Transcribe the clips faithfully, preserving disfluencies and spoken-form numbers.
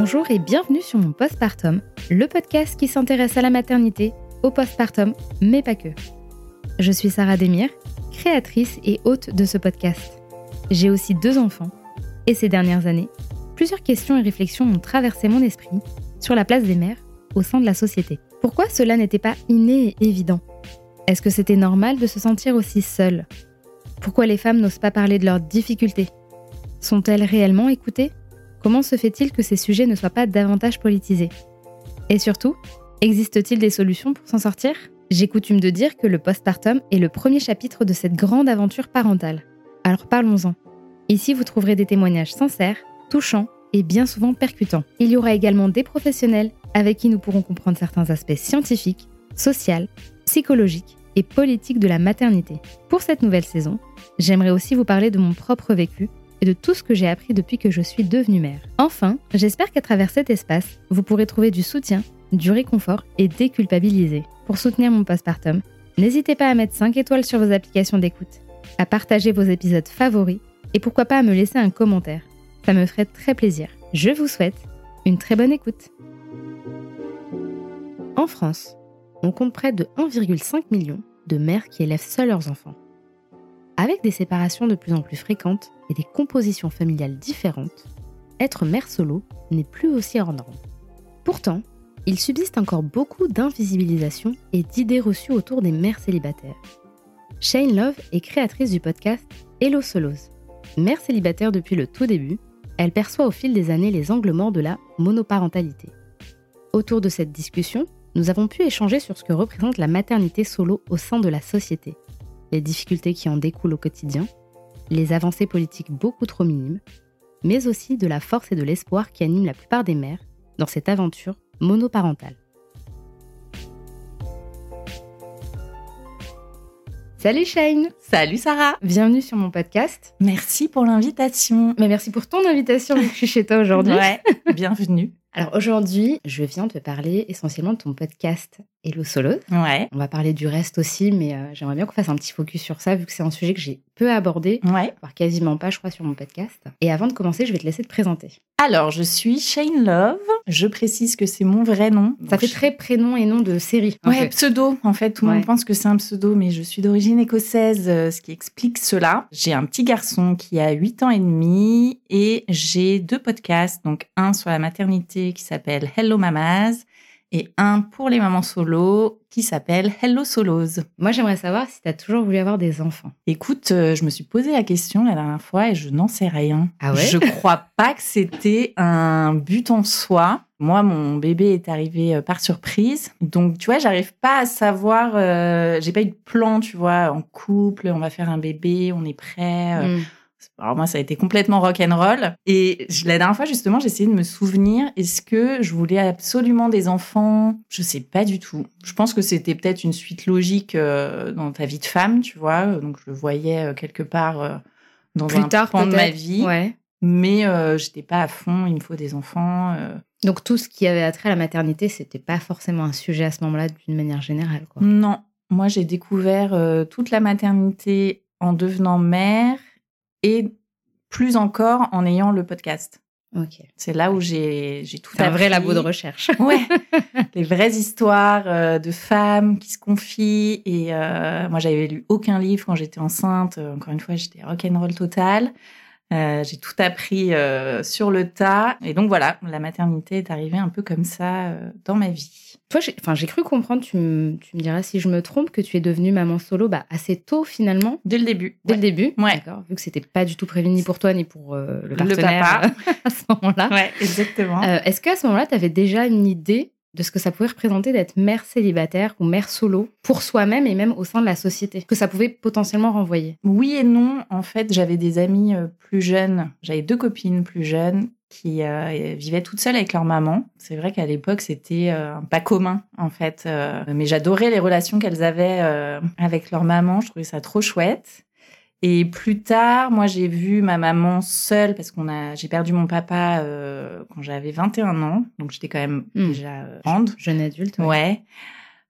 Bonjour et bienvenue sur mon Postpartum, le podcast qui s'intéresse à la maternité, au postpartum, mais pas que. Je suis Sarah Demir, créatrice et hôte de ce podcast. J'ai aussi deux enfants, et ces dernières années, plusieurs questions et réflexions ont traversé mon esprit sur la place des mères au sein de la société. Pourquoi cela n'était pas inné et évident ? Est-ce que c'était normal de se sentir aussi seule ? Pourquoi les femmes n'osent pas parler de leurs difficultés ? Sont-elles réellement écoutées ? Comment se fait-il que ces sujets ne soient pas davantage politisés ? Et surtout, existe-t-il des solutions pour s'en sortir ? J'ai coutume de dire que le postpartum est le premier chapitre de cette grande aventure parentale. Alors parlons-en. Ici, vous trouverez des témoignages sincères, touchants et bien souvent percutants. Il y aura également des professionnels avec qui nous pourrons comprendre certains aspects scientifiques, sociaux, psychologiques et politiques de la maternité. Pour cette nouvelle saison, j'aimerais aussi vous parler de mon propre vécu et de tout ce que j'ai appris depuis que je suis devenue mère. Enfin, j'espère qu'à travers cet espace, vous pourrez trouver du soutien, du réconfort et déculpabiliser. Pour soutenir mon postpartum, n'hésitez pas à mettre cinq étoiles sur vos applications d'écoute, à partager vos épisodes favoris et pourquoi pas à me laisser un commentaire. Ça me ferait très plaisir. Je vous souhaite une très bonne écoute. En France, on compte près de un virgule cinq million de mères qui élèvent seules leurs enfants. Avec des séparations de plus en plus fréquentes et des compositions familiales différentes, être mère solo n'est plus aussi hors norme. Pourtant, il subsiste encore beaucoup d'invisibilisation et d'idées reçues autour des mères célibataires. Shane Love est créatrice du podcast Hello Solos. Mère célibataire depuis le tout début, elle perçoit au fil des années les angles morts de la monoparentalité. Autour de cette discussion, nous avons pu échanger sur ce que représente la maternité solo au sein de la société, les difficultés qui en découlent au quotidien, les avancées politiques beaucoup trop minimes, mais aussi de la force et de l'espoir qui animent la plupart des mères dans cette aventure monoparentale. Salut Shane! Salut Sarah! Bienvenue sur mon podcast. Merci pour l'invitation. Mais merci pour ton invitation, je suis chez toi aujourd'hui. Ouais, bienvenue. Alors aujourd'hui, je viens te parler essentiellement de ton podcast Hello Solos. Ouais. On va parler du reste aussi, mais euh, j'aimerais bien qu'on fasse un petit focus sur ça, vu que c'est un sujet que j'ai peu abordé, ouais. voire quasiment pas, je crois, sur mon podcast. Et avant de commencer, je vais te laisser te présenter. Alors, je suis Shane Love. Je précise que c'est mon vrai nom. Ça fait très prénom et nom de série. Ouais, fait. Pseudo. En fait, tout le ouais. monde pense que c'est un pseudo, mais je suis d'origine écossaise, ce qui explique cela. J'ai un petit garçon qui a huit ans et demi et j'ai deux podcasts. Donc, un sur la maternité qui s'appelle Hello Mamas et un pour les mamans solo qui s'appelle Hello Solos. Moi, j'aimerais savoir si tu as toujours voulu avoir des enfants. Écoute, euh, je me suis posé la question la dernière fois et je n'en sais rien. Ah ouais ? Je crois pas que c'était un but en soi. Moi, mon bébé est arrivé par surprise. Donc, tu vois, j'arrive pas à savoir... Euh, j'ai pas eu de plan, tu vois, en couple, on va faire un bébé, on est prêt... Euh, mm. Alors moi, ça a été complètement rock'n'roll. Et la dernière fois, justement, j'ai essayé de me souvenir, est-ce que je voulais absolument des enfants ? Je sais pas du tout. Je pense que c'était peut-être une suite logique euh, dans ta vie de femme, tu vois. Donc, je le voyais euh, quelque part euh, dans Plus un tard, pan peut-être. de ma vie. Ouais. Mais euh, j'étais pas à fond, il me faut des enfants. Euh... Donc, tout ce qui avait attrait à la maternité, c'était pas forcément un sujet à ce moment-là, d'une manière générale, quoi. Non. Moi, j'ai découvert euh, toute la maternité en devenant mère. Et plus encore en ayant le podcast. Ok. C'est là où j'ai, j'ai tout C'est appris. un vrai labo de recherche. Ouais. Les vraies histoires euh, de femmes qui se confient. Et euh, moi, j'avais lu aucun livre quand j'étais enceinte. Encore une fois, j'étais rock'n'roll total. Euh, j'ai tout appris euh, sur le tas. Et donc voilà, la maternité est arrivée un peu comme ça euh, dans ma vie. Toi, j'ai, enfin, j'ai cru comprendre, tu me, tu me diras si je me trompe, que tu es devenue maman solo bah, assez tôt finalement. Dès le début. Dès ouais. le début Ouais. D'accord. Vu que c'était pas du tout prévu ni pour toi ni pour euh, le partenaire. Le papa. À ce moment-là. Ouais, exactement. Euh, est-ce qu'à ce moment-là, tu avais déjà une idée de ce que ça pouvait représenter d'être mère célibataire ou mère solo pour soi-même et même au sein de la société, que ça pouvait potentiellement renvoyer? Oui et non. En fait, j'avais des amies plus jeunes. J'avais deux copines plus jeunes qui euh, vivaient toutes seules avec leur maman. C'est vrai qu'à l'époque, c'était euh, pas commun, en fait. Euh, mais j'adorais les relations qu'elles avaient euh, avec leur maman. Je trouvais ça trop chouette. Et plus tard, moi, j'ai vu ma maman seule parce qu'on a, j'ai perdu mon papa euh, quand j'avais vingt et un ans. Donc, j'étais quand même mmh. déjà euh, grande. Jeune adulte. Ouais. ouais.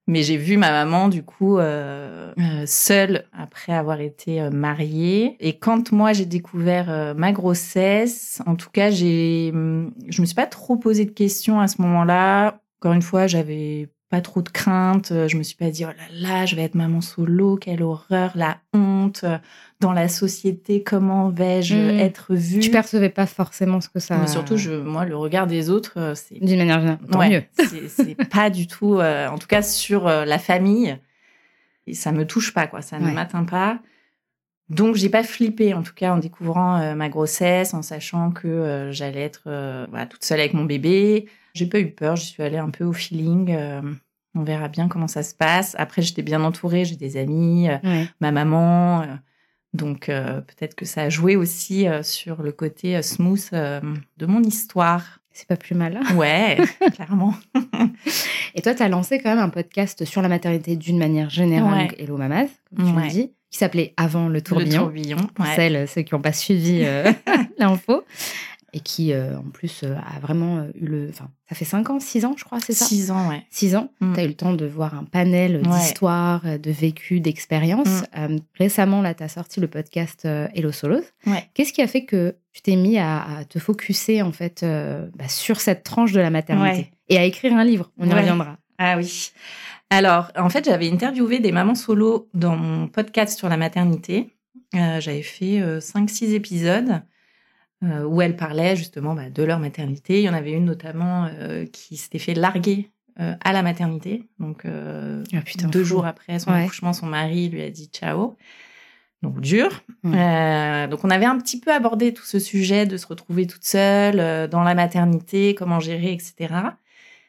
Mais j'ai vu ma maman, du coup, euh, euh, seule après avoir été euh, mariée. Et quand moi, j'ai découvert euh, ma grossesse, en tout cas, j'ai, je me suis pas trop posé de questions à ce moment-là. Encore une fois, j'avais pas trop de crainte. Je me suis pas dit, oh là là, je vais être maman solo, quelle horreur, la honte. Dans la société, comment vais-je mmh. être vue? Tu percevais pas forcément ce que ça... Mais surtout, je, moi, le regard des autres, c'est... D'une manière générale, tant ouais, mieux. c'est, c'est pas du tout... Euh, en tout cas, sur euh, la famille, et ça me touche pas, quoi. Ça ne ouais. m'atteint pas. Donc, j'ai pas flippé, en tout cas, en découvrant euh, ma grossesse, en sachant que euh, j'allais être euh, voilà, toute seule avec mon bébé. J'ai pas eu peur, j'y suis allée un peu au feeling. Euh, on verra bien comment ça se passe. Après, j'étais bien entourée, j'ai des amis, euh, ouais. ma maman... Euh, Donc, euh, peut-être que ça a joué aussi euh, sur le côté euh, smooth euh, de mon histoire. C'est pas plus mal. Ouais, clairement. Et toi, tu as lancé quand même un podcast sur la maternité d'une manière générale, ouais. donc Hello Mamas, comme tu ouais. l'as dit, qui s'appelait Avant le tourbillon. Le tourbillon, pour ouais. celles, ceux qui n'ont pas suivi euh, l'info. Et qui, euh, en plus, euh, a vraiment eu le... Enfin, ça fait cinq ans, six ans, je crois, c'est ça? Six ans, ouais. Six ans. Mm. Tu as eu le temps de voir un panel ouais. d'histoires, de vécus, d'expériences. Mm. Euh, récemment, là, tu as sorti le podcast euh, Hello Solos. Ouais. Qu'est-ce qui a fait que tu t'es mis à, à te focuser, en fait, euh, bah, sur cette tranche de la maternité ouais. et à écrire un livre? On y ouais. reviendra. Ah oui. Alors, en fait, j'avais interviewé des mamans solo dans mon podcast sur la maternité. Euh, j'avais fait euh, cinq six épisodes. Euh, où elles parlaient justement bah, de leur maternité. Il y en avait une notamment euh, qui s'était fait larguer euh, à la maternité. Donc, euh, oh, putain, deux fou. jours après son ouais. accouchement, son mari lui a dit ciao. Donc, dur. Mmh. Euh, donc, on avait un petit peu abordé tout ce sujet de se retrouver toute seule euh, dans la maternité, comment gérer, et cetera.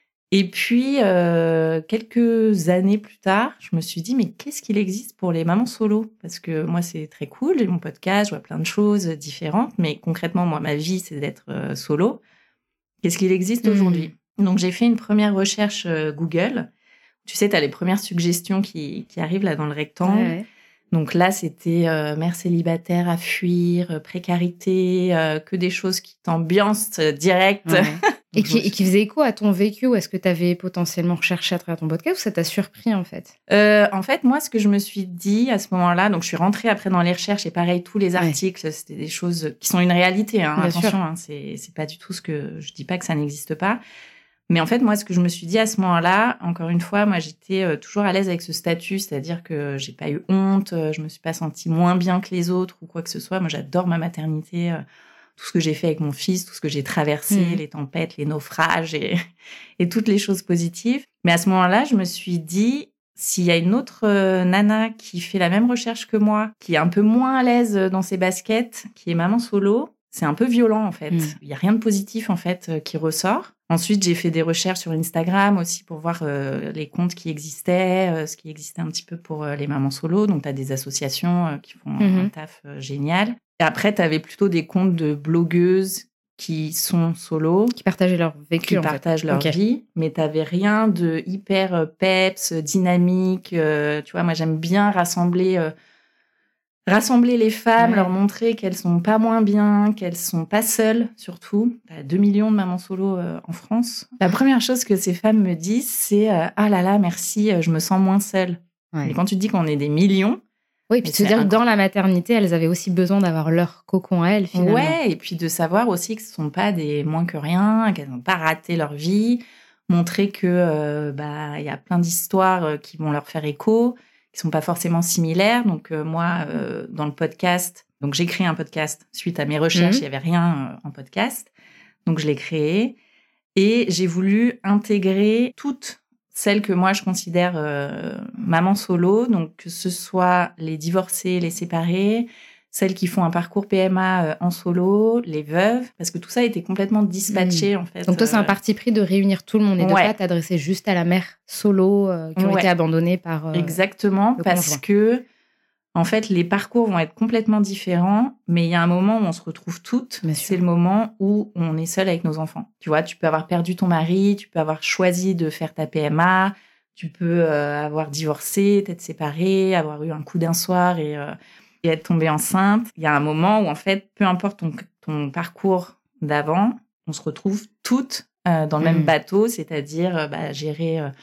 Et puis, euh, quelques années plus tard, je me suis dit, mais qu'est-ce qu'il existe pour les mamans solo? Parce que moi, c'est très cool, j'ai mon podcast, je vois plein de choses différentes, mais concrètement, moi, ma vie, c'est d'être euh, solo. Qu'est-ce qu'il existe mmh. aujourd'hui? Donc, j'ai fait une première recherche euh, Google. Tu sais, tu as les premières suggestions qui, qui arrivent là dans le rectangle. Ouais, ouais. Donc là, c'était euh, mère célibataire à fuir, euh, précarité, euh, que des choses qui t'ambiancent euh, direct. Ouais. Et qui, et qui faisait écho à ton vécu, ou est-ce que tu avais potentiellement recherché à travers ton podcast, ou ça t'a surpris en fait? euh, En fait, moi, ce que je me suis dit à ce moment-là, donc je suis rentrée après dans les recherches, et pareil, tous les articles, ouais. c'était des choses qui sont une réalité. Hein, attention, hein, c'est, c'est pas du tout ce que... Je dis pas que ça n'existe pas. Mais en fait, moi, ce que je me suis dit à ce moment-là, encore une fois, moi, j'étais euh, toujours à l'aise avec ce statut, c'est-à-dire que j'ai pas eu honte, euh, je me suis pas sentie moins bien que les autres ou quoi que ce soit. Moi, j'adore ma maternité, euh, tout ce que j'ai fait avec mon fils, tout ce que j'ai traversé, mmh. les tempêtes, les naufrages et, et toutes les choses positives. Mais à ce moment-là, je me suis dit, s'il y a une autre euh, nana qui fait la même recherche que moi, qui est un peu moins à l'aise dans ses baskets, qui est maman solo, c'est un peu violent, en fait. Mmh. Il y a rien de positif, en fait, euh, qui ressort. Ensuite, j'ai fait des recherches sur Instagram aussi pour voir euh, les comptes qui existaient, euh, ce qui existait un petit peu pour euh, les mamans solo. Donc, tu as des associations euh, qui font mmh. un taf euh, génial. Et après, tu avais plutôt des comptes de blogueuses qui sont solo. Qui partageaient leur vécu, Qui en partagent fait. leur okay. vie. Mais tu n'avais rien de hyper peps, dynamique. Euh, tu vois, moi, j'aime bien rassembler... Euh, Rassembler les femmes, ouais. leur montrer qu'elles sont pas moins bien, qu'elles sont pas seules, surtout. T'as deux millions de mamans solo euh, en France. La première chose que ces femmes me disent, c'est euh, « Ah là là, merci, je me sens moins seule. Ouais. » Et quand tu te dis qu'on est des millions... Oui, puis de se dire que dans la maternité, elles avaient aussi besoin d'avoir leur cocon à elles, finalement. Ouais, et puis de savoir aussi que ce sont pas des moins que rien, qu'elles n'ont pas raté leur vie. Montrer que euh, bah, y a plein d'histoires qui vont leur faire écho, qui sont pas forcément similaires. Donc euh, moi, euh, dans le podcast, donc j'ai créé un podcast suite à mes recherches. Mmh. Il y avait rien euh, en podcast, donc je l'ai créé et j'ai voulu intégrer toutes celles que moi je considère euh, maman solo. Donc que ce soit les divorcées, les séparées, celles qui font un parcours P M A euh, en solo, les veuves, parce que tout ça était complètement dispatché mmh. en fait. Donc toi, c'est un parti pris de réunir tout le monde et de ne ouais. pas t'adresser juste à la mère solo euh, qui ont ouais. été abandonnées par euh, Exactement, parce conjoint. que en fait, les parcours vont être complètement différents, mais il y a un moment où on se retrouve toutes. Bien c'est sûr. Le moment où on est seul avec nos enfants. Tu vois, tu peux avoir perdu ton mari, tu peux avoir choisi de faire ta P M A, tu peux euh, avoir divorcé, t'être séparée, avoir eu un coup d'un soir et... Euh, et être tombée enceinte, il y a un moment où, en fait, peu importe ton, ton parcours d'avant, on se retrouve toutes euh, dans le mmh. même bateau, c'est-à-dire euh, bah, gérer euh,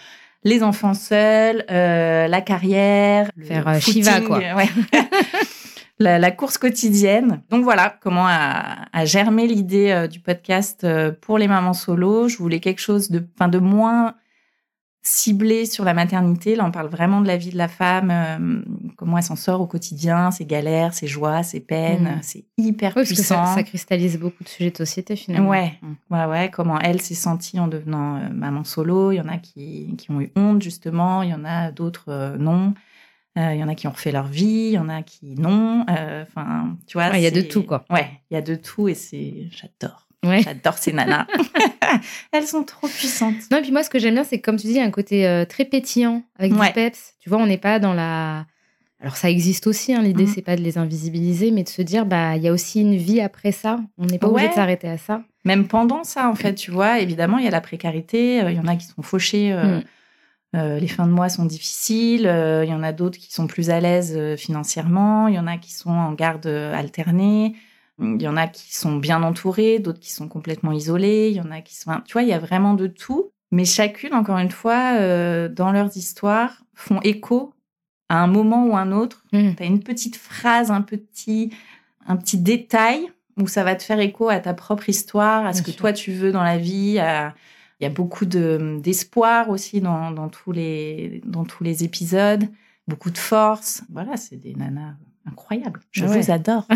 les enfants seuls, euh, la carrière, faire euh, Shiva, quoi. Ouais. la, la course quotidienne. Donc voilà comment a, a germé l'idée euh, du podcast euh, pour les mamans solo. Je voulais quelque chose de, enfin, de moins ciblé sur la maternité. Là, on parle vraiment de la vie de la femme, euh, comment elle s'en sort au quotidien, ses galères, ses joies, ses peines. Mmh. C'est hyper oui, puissant. Parce que ça, ça cristallise beaucoup de sujets de société, finalement. Ouais, mmh. ouais, ouais. Comment elle s'est sentie en devenant euh, maman solo. Il y en a qui, qui ont eu honte, justement. Il y en a d'autres euh, non. Euh, il y en a qui ont refait leur vie. Il y en a qui non. Enfin, euh, tu vois. Il ouais, y a de tout, quoi. Ouais, il y a de tout et c'est... J'adore. Ouais. J'adore ces nanas. Elles sont trop puissantes. Non, et puis moi, ce que j'aime bien, c'est que, comme tu dis, il y a un côté euh, très pétillant, avec ouais. du peps. Tu vois, on n'est pas dans la... Alors, ça existe aussi, hein, l'idée, mmh. c'est pas de les invisibiliser, mais de se dire, bah, il y a aussi une vie après ça. On n'est pas ouais. obligé de s'arrêter à ça. Même pendant ça, en fait, tu vois, évidemment, il y a la précarité. Il y en a qui sont fauchés. Euh, mmh. euh, les fins de mois sont difficiles. Il euh, y en a d'autres qui sont plus à l'aise euh, financièrement. Il y en a qui sont en garde alternée. Il y en a qui sont bien entourés, d'autres qui sont complètement isolés. Il y en a qui sont... Tu vois, il y a vraiment de tout. Mais chacune, encore une fois, euh, dans leurs histoires, font écho à un moment ou un autre. Mmh. Tu as une petite phrase, un petit, un petit détail où ça va te faire écho à ta propre histoire, à ce bien que sûr. Toi, tu veux dans la vie. À... Il y a beaucoup de, d'espoir aussi dans, dans, tous les, dans tous les épisodes. Beaucoup de force. Voilà, c'est des nanas... incroyable. Je ouais. vous adore.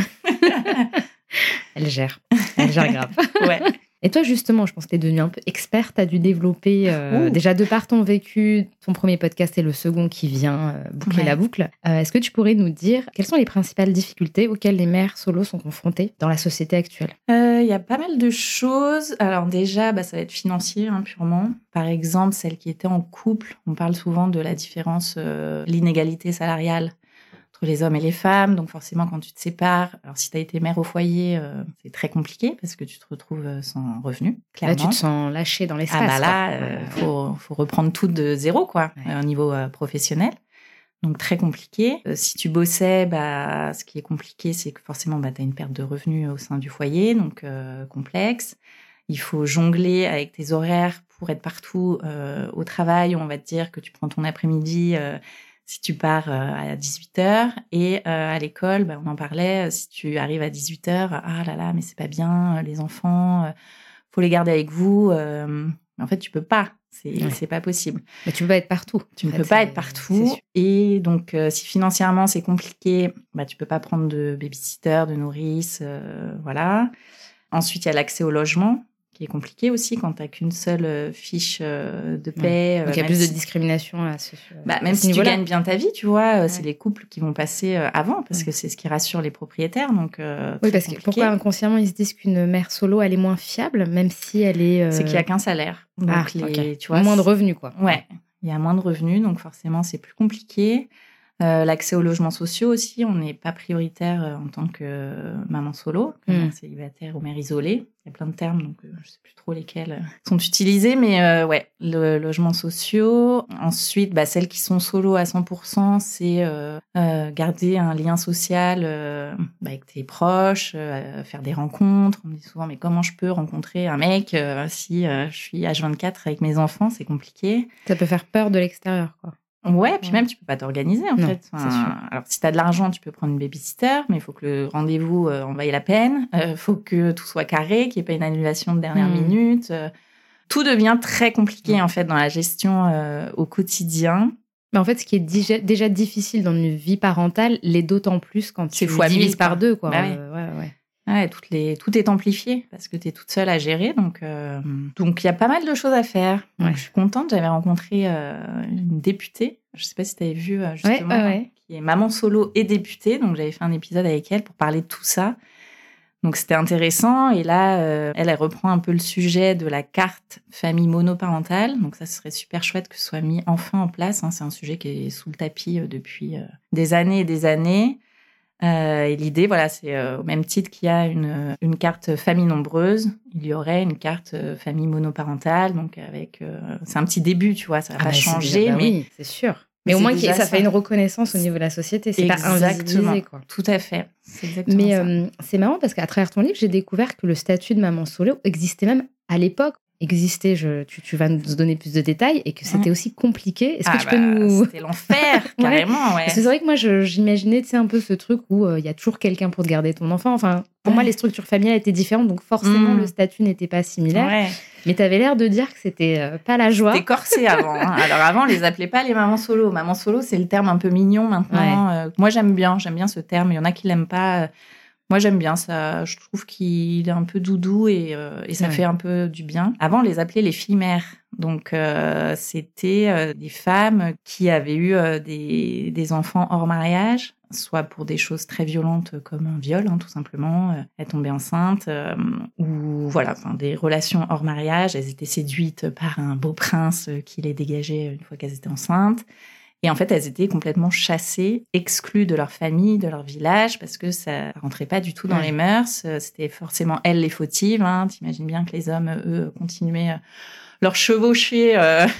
Elle gère. Elle gère grave. Ouais. Et toi, justement, je pense que tu es devenue un peu experte. Tu as dû développer, euh, déjà de par ton vécu, ton premier podcast et le second qui vient euh, boucler ouais. la boucle. Euh, est-ce que tu pourrais nous dire quelles sont les principales difficultés auxquelles les mères solo sont confrontées dans la société actuelle ? Il euh, y a pas mal de choses. Alors déjà, bah, ça va être financier, hein, purement. Par exemple, celles qui étaient en couple, on parle souvent de la différence, euh, l'inégalité salariale entre les hommes et les femmes. Donc forcément, quand tu te sépares, alors si tu as été mère au foyer, euh, c'est très compliqué parce que tu te retrouves sans revenu, clairement. Là, tu te sens lâché dans l'espace. Ah bah là, il euh, faut, faut reprendre tout de zéro, quoi, ouais. euh, au niveau euh, professionnel. Donc très compliqué. Euh, si tu bossais, bah, ce qui est compliqué, c'est que forcément, bah, tu as une perte de revenus au sein du foyer, donc euh, complexe. Il faut jongler avec tes horaires pour être partout euh, au travail. On va te dire que tu prends ton après-midi... Euh, si tu pars euh, à dix-huit heures et euh, à l'école, bah, on en parlait, si tu arrives à dix-huit heures, ah là là, mais c'est pas bien, les enfants, euh, faut les garder avec vous. Euh, en fait, tu peux pas, c'est, ouais. c'est pas possible. Mais tu peux pas être partout. Tu ne peux pas être partout. Et donc, euh, si financièrement c'est compliqué, bah, tu peux pas prendre de babysitter, de nourrice, euh, voilà. Ensuite, il y a l'accès au logement, qui est compliqué aussi quand tu n'as qu'une seule fiche de paie. Ouais. Donc, il y a plus si... de discrimination à ce bah, Même à ce si niveau-là. Tu gagnes bien ta vie, tu vois, ouais. c'est les couples qui vont passer avant, parce ouais. que c'est ce qui rassure les propriétaires. Donc, euh, oui, parce compliqué. que pourquoi inconsciemment, ils se disent qu'une mère solo, elle est moins fiable, même si elle est... Euh... C'est qu'il n'y a qu'un salaire. Donc, ah, les, okay. tu vois, moins de revenus, quoi. Ouais, il y a moins de revenus, donc forcément, c'est plus compliqué. Euh, l'accès aux logements sociaux aussi, on n'est pas prioritaire euh, en tant que euh, maman solo, que mmh. mère célibataire ou mère isolée. Il y a plein de termes, donc euh, je ne sais plus trop lesquels euh, sont utilisés, mais euh, ouais, le logements sociaux. Ensuite, bah, celles qui sont solo à cent pour cent, c'est euh, euh, garder un lien social euh, bah, avec tes proches, euh, faire des rencontres. On me dit souvent, mais comment je peux rencontrer un mec euh, si euh, je suis H vingt-quatre avec mes enfants, c'est compliqué. Ça peut faire peur de l'extérieur, quoi. Ouais, puis ouais. même, tu peux pas t'organiser, en non, fait. Enfin, c'est sûr. Alors, si t'as de l'argent, tu peux prendre une babysitter, mais il faut que le rendez-vous euh, en vaille la peine. Il euh, faut que tout soit carré, qu'il n'y ait pas une annulation de dernière mmh. minute. Euh, tout devient très compliqué, mmh. en fait, dans la gestion euh, au quotidien. Mais en fait, ce qui est déjà, déjà difficile dans une vie parentale, l'est d'autant plus quand tu divises par deux, quoi. Bah, euh, ouais, ouais. Ouais, toutes les, tout est amplifié parce que tu es toute seule à gérer. Donc, euh, donc, il y a pas mal de choses à faire. Donc, ouais. Je suis contente. J'avais rencontré euh, une députée. Je ne sais pas si tu avais vu, justement, ouais, ouais, ouais. qui est maman solo et députée. Donc, j'avais fait un épisode avec elle pour parler de tout ça. Donc, c'était intéressant. Et là, euh, elle, elle reprend un peu le sujet de la carte famille monoparentale. Donc, ça serait super chouette que ce soit mis enfin en place. Hein. C'est un sujet qui est sous le tapis euh, depuis euh, des années et des années. Euh, et l'idée, voilà, c'est euh, au même titre qu'il y a une, une carte famille nombreuse, il y aurait une carte euh, famille monoparentale. Donc, avec, euh, c'est un petit début, tu vois, ça va ah pas bah changer. Déjà, bah mais oui, c'est sûr. Mais, mais au moins, ça, ça fait une reconnaissance au niveau de la société. C'est exactement. Pas invisibilisé, quoi. Tout à fait. C'est exactement mais ça. Euh, c'est marrant parce qu'à travers ton livre, j'ai découvert que le statut de maman solo existait même à l'époque. existait, je, tu, tu vas nous donner plus de détails, et que c'était Ouais. aussi compliqué. Est-ce Ah que tu bah, peux nous... c'était l'enfer, carrément, ouais. Parce que c'est vrai que moi, je, j'imaginais, tu sais, un peu ce truc où il euh, y a toujours quelqu'un pour te garder ton enfant. Enfin, pour Ouais. moi, les structures familiales étaient différentes, donc forcément, Mmh. le statut n'était pas similaire. Ouais. Mais tu avais l'air de dire que c'était euh, pas la joie. C'était corsé avant. Hein. Alors avant, on les appelait pas les mamans solo. Maman solo, c'est le terme un peu mignon maintenant. Ouais. Euh, moi, j'aime bien, j'aime bien ce terme. Il y en a qui l'aiment pas. Moi, j'aime bien ça. Je trouve qu'il est un peu doudou et, euh, et ça ouais. fait un peu du bien. Avant, on les appelait les filles-mères. Donc, euh, c'était euh, des femmes qui avaient eu euh, des, des enfants hors mariage, soit pour des choses très violentes comme un viol, hein, tout simplement. Euh, elles tombaient enceintes, euh, ou voilà, enfin, des relations hors mariage. Elles étaient séduites par un beau prince qui les dégageait une fois qu'elles étaient enceintes. Et en fait, elles étaient complètement chassées, exclues de leur famille, de leur village, parce que ça rentrait pas du tout dans ouais. les mœurs. C'était forcément elles les fautives. Hein. T'imagines bien que les hommes, eux, continuaient leur chevaucher. Euh...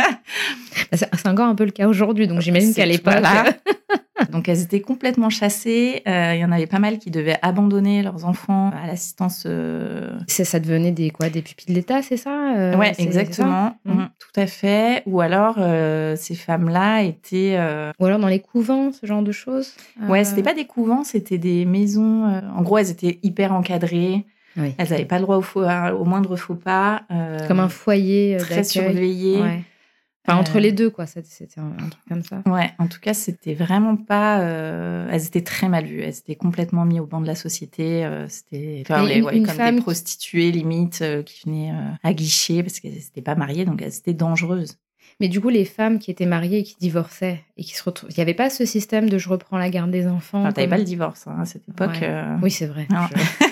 C'est encore un peu le cas aujourd'hui, donc j'imagine qu'à l'époque... Voilà. Donc, elles étaient complètement chassées. Euh, il y en avait pas mal qui devaient abandonner leurs enfants à l'assistance. Euh... Ça, ça devenait des, quoi, des pupilles de l'État, c'est ça euh, Ouais, c'est, exactement. C'est ça mmh, tout à fait. Ou alors, euh, ces femmes-là étaient... Euh... Ou alors dans les couvents, ce genre de choses euh... Ouais, c'était pas des couvents, c'était des maisons... Euh... En gros, elles étaient hyper encadrées. Oui. Elles n'avaient pas le droit au, faux, au moindre faux pas. Euh... Comme un foyer Très d'accueil. surveillé. Ouais. Enfin, entre euh... les deux, quoi. C'était un, un truc comme ça. Ouais, en tout cas, c'était vraiment pas... Euh... Elles étaient très mal vues. Elles étaient complètement mises au banc de la société. Euh, c'était enfin, les, une, ouais, une comme femme des prostituées, limite, euh, qui venaient euh, à guichet parce qu'elles n'étaient pas mariées, donc elles étaient dangereuses. Mais du coup, les femmes qui étaient mariées et qui divorçaient, et qui se retrouvent... il n'y avait pas ce système de je reprends la garde des enfants. Enfin, tu n'avais pas le divorce hein, à cette époque. Ouais. Euh... Oui, c'est vrai. Je...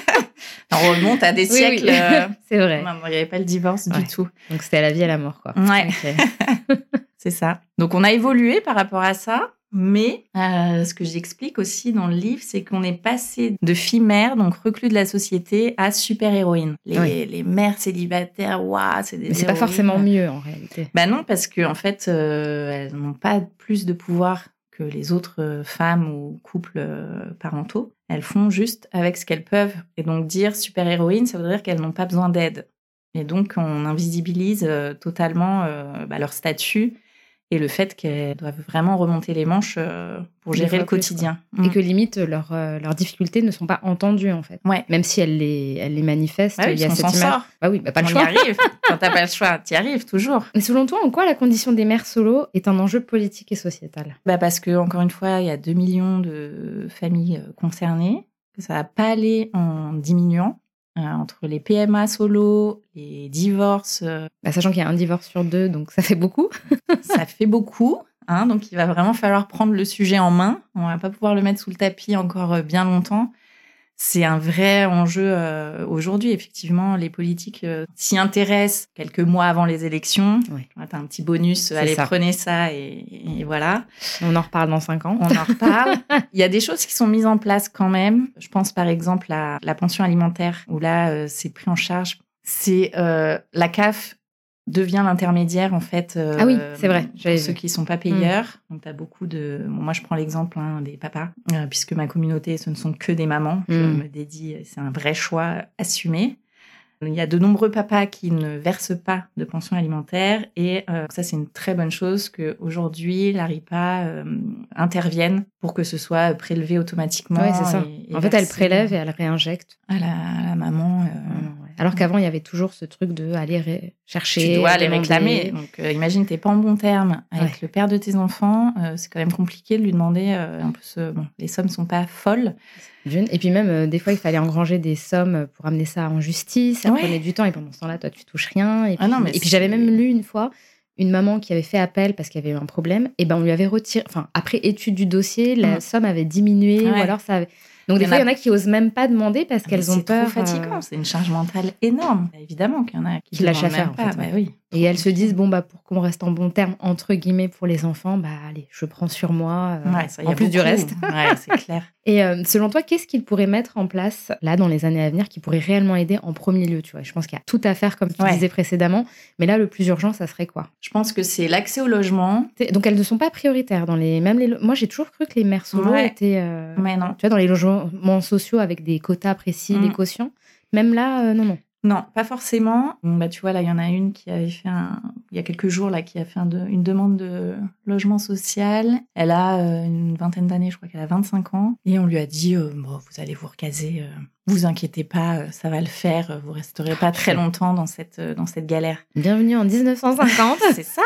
On remonte à des oui, siècles. Oui. Euh... c'est vrai. Non, il n'y avait pas le divorce ouais. du tout. Donc, c'était à la vie et à la mort, quoi. Ouais. Okay. C'est ça. Donc, on a évolué par rapport à ça. Mais euh, ce que j'explique aussi dans le livre, c'est qu'on est passé de filles mères, donc recluses de la société, à super-héroïnes. Les, oui. les mères célibataires, waouh, c'est des Mais c'est héroïnes. Pas forcément mieux, en réalité. Bah non, parce qu'en en fait, euh, elles n'ont pas plus de pouvoir que les autres femmes ou couples parentaux. Elles font juste avec ce qu'elles peuvent. Et donc, dire super-héroïne, ça veut dire qu'elles n'ont pas besoin d'aide. Et donc, on invisibilise euh, totalement euh, bah, leur statut et le fait qu'elles doivent vraiment remonter les manches euh, pour gérer le quotidien. Plus, mmh. Et que limite, leurs euh, leurs difficultés ne sont pas entendues, en fait. Ouais. Même si elles les, elles les manifestent, bah oui, il y a on cette s'en image. Sort. Bah oui, bah pas le on choix. On y arrive. Quand t'as pas le choix, t'y arrives toujours. Mais selon toi, en quoi la condition des mères solo est un enjeu politique et sociétal ? Bah parce que, encore une fois, il y a deux millions de familles concernées. Ça va pas aller en diminuant. Euh, entre les P M A solo, les divorces... Euh... Bah, sachant qu'il y a un divorce sur deux, donc ça fait beaucoup. Ça fait beaucoup, hein, donc il va vraiment falloir prendre le sujet en main. On va pas pouvoir le mettre sous le tapis encore bien longtemps. C'est un vrai enjeu euh, aujourd'hui. Effectivement, les politiques euh, s'y intéressent quelques mois avant les élections. Oui. Tu as un petit bonus, c'est allez, ça. Prenez ça et, et voilà. On en reparle dans cinq ans. On en reparle. Il y a des choses qui sont mises en place quand même. Je pense par exemple à la pension alimentaire, où là, euh, c'est pris en charge. C'est euh, la C A F devient l'intermédiaire, en fait, euh, ah oui, c'est vrai. pour ceux qui ne sont pas payeurs. Mmh. Donc, tu as beaucoup de... Bon, moi, je prends l'exemple hein, des papas, euh, puisque ma communauté, ce ne sont que des mamans. Mmh. Je me dédie, c'est un vrai choix assumé. Il y a de nombreux papas qui ne versent pas de pension alimentaire et euh, ça, c'est une très bonne chose qu'aujourd'hui, l'A R I P A euh, intervienne pour que ce soit prélevé automatiquement. Oui, c'est ça. Et, et en fait, elle prélève et elle réinjecte. À la, à la maman. Euh, mmh, ouais. Alors qu'avant, il y avait toujours ce truc de aller ré- chercher. Tu dois aller demander. réclamer. Donc, euh, imagine, tu n'es pas en bon terme avec ouais. le père de tes enfants. Euh, c'est quand même compliqué de lui demander. Euh, un peu ce... bon, les sommes ne sont pas folles. Et puis même, euh, des fois, il fallait engranger des sommes pour amener ça en justice. Ça ouais. prenait du temps. Et pendant ce temps-là, toi, tu touches rien. Et puis, ah non, mais et puis j'avais même lu une fois une maman qui avait fait appel parce qu'il y avait eu un problème. Et ben, on lui avait retiré... Enfin, après étude du dossier, la mmh. somme avait diminué. Ouais. Ou alors ça avait... Donc, des fois, il y en a qui n'osent même pas demander parce ah, qu'elles ont peur. C'est trop fatigant. Euh... C'est une charge mentale énorme. Évidemment qu'il y en a qui, qui lâchent à faire. Pas. En fait, bah, oui. Et elles se disent, bon, bah, pour qu'on reste en bon terme, entre guillemets, pour les enfants, bah, allez, je prends sur moi, euh, ouais, ça, en plus beaucoup. du reste. Ouais, c'est clair. Et euh, selon toi, qu'est-ce qu'ils pourraient mettre en place, là, dans les années à venir, qui pourrait réellement aider en premier lieu, tu vois ? Je pense qu'il y a tout à faire, comme tu ouais. disais précédemment. Mais là, le plus urgent, ça serait quoi ? Je pense que c'est l'accès au logement. Donc, elles ne sont pas prioritaires. Dans les... Même les... Moi, j'ai toujours cru que les mères solo ouais. étaient... Euh... Mais non. Tu vois, dans les logements sociaux, avec des quotas précis, mmh. des cautions. Même là, euh, non, non. Non, pas forcément. Bah, tu vois, là, il y en a une qui avait fait un... il y a quelques jours, là, qui a fait un de... une demande de logement social. Elle a euh, une vingtaine d'années, je crois qu'elle a vingt-cinq ans. Et on lui a dit, euh, bon, vous allez vous recaser, euh, vous inquiétez pas, euh, ça va le faire, euh, vous resterez pas très longtemps dans cette, euh, dans cette galère. Bienvenue en dix-neuf cent cinquante. C'est ça.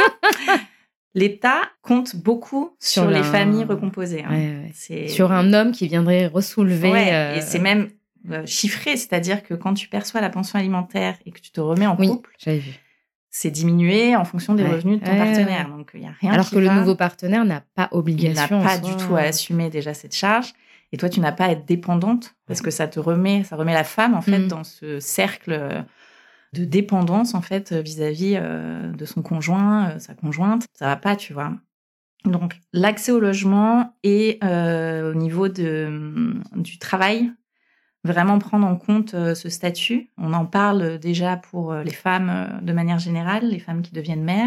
L'État compte beaucoup sur, sur les un... familles recomposées. Hein. Ouais, ouais. C'est... Sur un homme qui viendrait ressoulever... Ouais, euh... et c'est même... chiffré, c'est-à-dire que quand tu perçois la pension alimentaire et que tu te remets en oui, couple, j'avais vu. C'est diminué en fonction des ouais. revenus de ton ouais. partenaire. Donc il y a rien. Alors qui que va. Le nouveau partenaire n'a pas obligation. Il n'a pas du tout à assumer déjà cette charge. Et toi, tu n'as pas à être dépendante parce que ça te remet, ça remet la femme en fait mmh. dans ce cercle de dépendance en fait vis-à-vis euh, de son conjoint, euh, sa conjointe. Ça va pas, tu vois. Donc l'accès au logement et euh, au niveau de du travail. Vraiment prendre en compte euh, ce statut. On en parle déjà pour euh, les femmes euh, de manière générale, les femmes qui deviennent mères,